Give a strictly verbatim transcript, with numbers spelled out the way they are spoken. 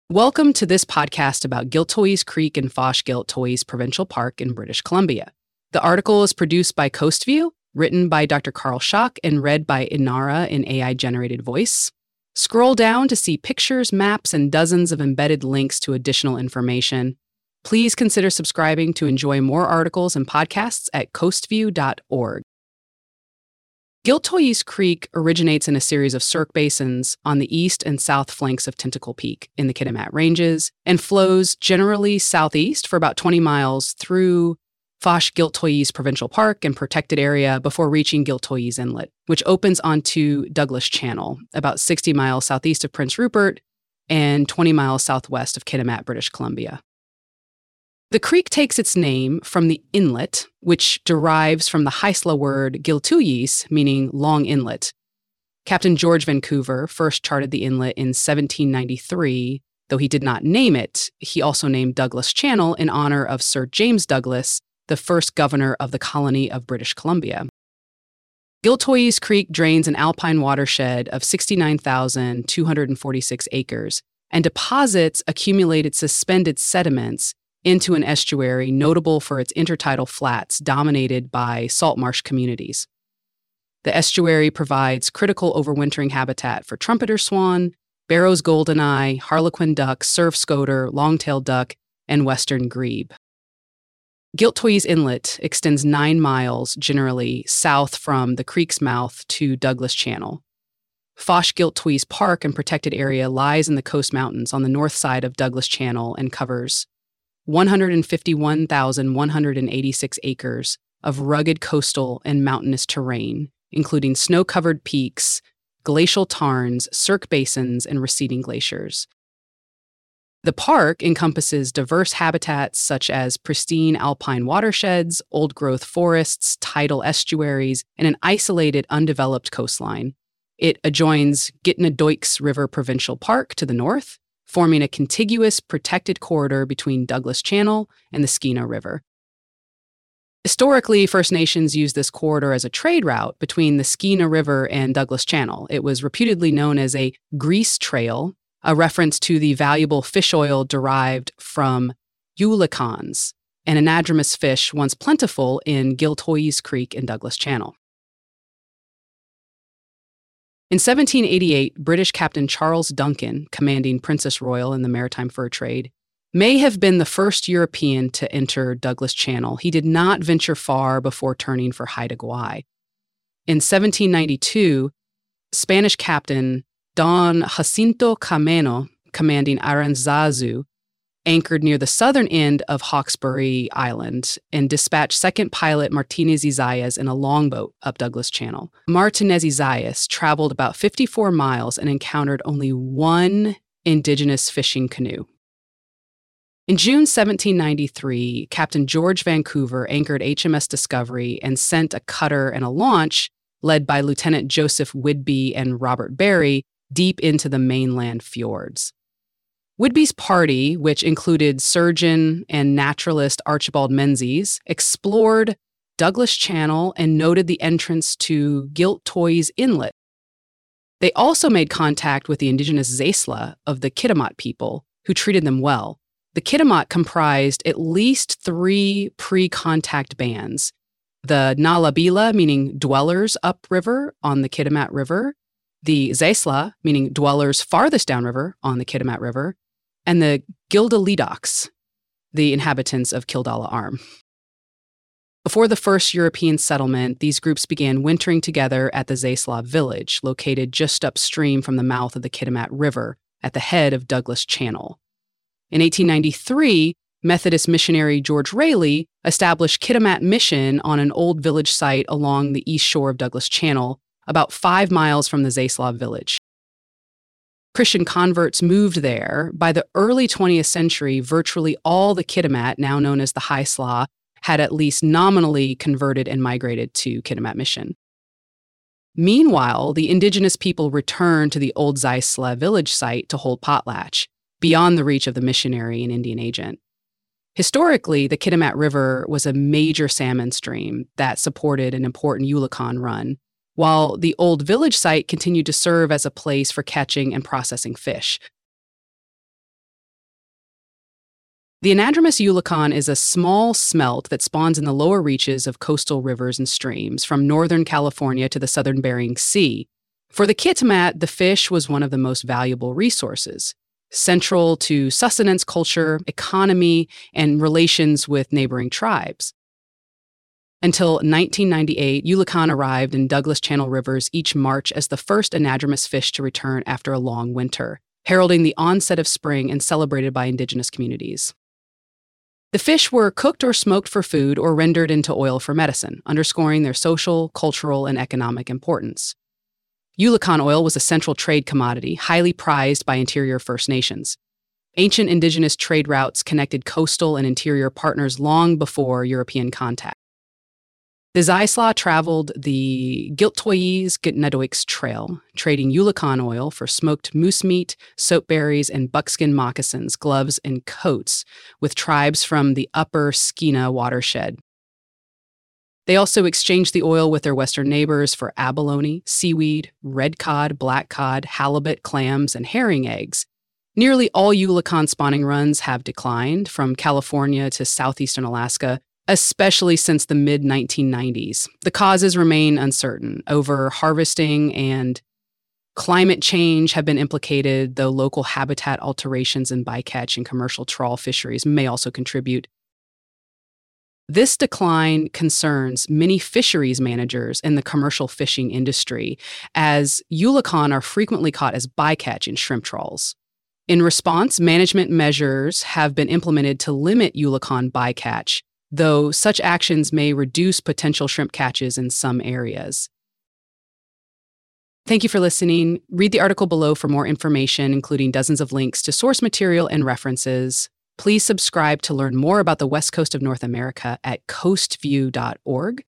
Welcome to this podcast about Giltoise Creek and Fosh Giltoise Provincial Park in British Columbia. The article is produced by Coastview, written by Doctor Carl Schock, and read by Inara in A I-generated voice. Scroll down to see pictures, maps, and dozens of embedded links to additional information. Please consider subscribing to enjoy more articles and podcasts at coastview dot org. Giltoise Creek originates in a series of cirque basins on the east and south flanks of Tentacle Peak in the Kitimat Ranges and flows generally southeast for about twenty miles through Fosh Giltoise Provincial Park and protected area before reaching Giltoise Inlet, which opens onto Douglas Channel, about sixty miles southeast of Prince Rupert and twenty miles southwest of Kitimat, British Columbia. The creek takes its name from the inlet, which derives from the Haisla word Giltoise, meaning long inlet. Captain George Vancouver first charted the inlet in seventeen ninety-three. Though he did not name it, he also named Douglas Channel in honor of Sir James Douglas, the first governor of the colony of British Columbia. Giltoise Creek drains an alpine watershed of sixty-nine thousand two hundred forty-six acres and deposits accumulated suspended sediments into an estuary notable for its intertidal flats dominated by salt marsh communities. The estuary provides critical overwintering habitat for trumpeter swan, Barrow's goldeneye, harlequin duck, surf scoter, long-tailed duck, and western grebe. Giltoise Inlet extends nine miles generally south from the creek's mouth to Douglas Channel. Fosh Giltoise Park and protected area lies in the Coast Mountains on the north side of Douglas Channel and covers one hundred fifty-one thousand one hundred eighty-six acres of rugged coastal and mountainous terrain, including snow-covered peaks, glacial tarns, cirque basins, and receding glaciers. The park encompasses diverse habitats such as pristine alpine watersheds, old-growth forests, tidal estuaries, and an isolated, undeveloped coastline. It adjoins Gitnadoiks River Provincial Park to the north, forming a contiguous protected corridor between Douglas Channel and the Skeena River. Historically, First Nations used this corridor as a trade route between the Skeena River and Douglas Channel. It was reputedly known as a grease trail, a reference to the valuable fish oil derived from eulicons, an anadromous fish once plentiful in Giltoise Creek and Douglas Channel. In seventeen eighty-eight, British Captain Charles Duncan, commanding Princess Royal in the maritime fur trade, may have been the first European to enter Douglas Channel. He did not venture far before turning for Haida Gwaii. In seventeen ninety-two, Spanish Captain Don Jacinto Cameno, commanding Aranzazu, anchored near the southern end of Hawkesbury Island and dispatched second pilot Martinez Zayas in a longboat up Douglas Channel. Martinez Zayas traveled about fifty-four miles and encountered only one indigenous fishing canoe. In June seventeen ninety-three, Captain George Vancouver anchored H M S Discovery and sent a cutter and a launch led by Lieutenant Joseph Whidbey and Robert Barry deep into the mainland fjords. Whidbey's party, which included surgeon and naturalist Archibald Menzies, explored Douglas Channel and noted the entrance to Giltoise Inlet. They also made contact with the indigenous Zaisla of the Kitimat people, who treated them well. The Kitimat comprised at least three pre-contact bands: the Nalabila, meaning dwellers upriver on the Kitimat River, the Zaisla, meaning dwellers farthest downriver on the Kitimat River, and the Gildalidocs, the inhabitants of Kildala Arm. Before the first European settlement, these groups began wintering together at the Zaisla village, located just upstream from the mouth of the Kitimat River at the head of Douglas Channel. In eighteen ninety-three, Methodist missionary George Raley established Kitimat Mission on an old village site along the east shore of Douglas Channel, about five miles from the Zaisla village. Christian converts moved there. By the early twentieth century, virtually all the Kitimat, now known as the Haisla, had at least nominally converted and migrated to Kitimat Mission. Meanwhile, the indigenous people returned to the old Zaisla village site to hold potlatch, beyond the reach of the missionary and Indian agent. Historically, the Kitimat River was a major salmon stream that supported an important Eulicon run, while the old village site continued to serve as a place for catching and processing fish. The anadromous eulachon is a small smelt that spawns in the lower reaches of coastal rivers and streams, from northern California to the southern Bering Sea. For the Kitimat, the fish was one of the most valuable resources, central to sustenance, culture, economy, and relations with neighboring tribes. Until nineteen ninety-eight, eulachon arrived in Douglas Channel rivers each March as the first anadromous fish to return after a long winter, heralding the onset of spring and celebrated by indigenous communities. The fish were cooked or smoked for food or rendered into oil for medicine, underscoring their social, cultural, and economic importance. Eulachon oil was a central trade commodity, highly prized by interior First Nations. Ancient indigenous trade routes connected coastal and interior partners long before European contact. The Zeisla traveled the Giltoyes-Gitnadoix Trail, trading eulachon oil for smoked moose meat, soapberries, and buckskin moccasins, gloves, and coats with tribes from the upper Skeena watershed. They also exchanged the oil with their western neighbors for abalone, seaweed, red cod, black cod, halibut, clams, and herring eggs. Nearly all eulachon spawning runs have declined, from California to southeastern Alaska, especially since the mid nineteen nineties. The causes remain uncertain. Over-harvesting and climate change have been implicated, though local habitat alterations in bycatch and commercial trawl fisheries may also contribute. This decline concerns many fisheries managers in the commercial fishing industry, as eulachon are frequently caught as bycatch in shrimp trawls. In response, management measures have been implemented to limit eulachon bycatch, though such actions may reduce potential shrimp catches in some areas. Thank you for listening. Read the article below for more information, including dozens of links to source material and references. Please subscribe to learn more about the West Coast of North America at coastview dot org.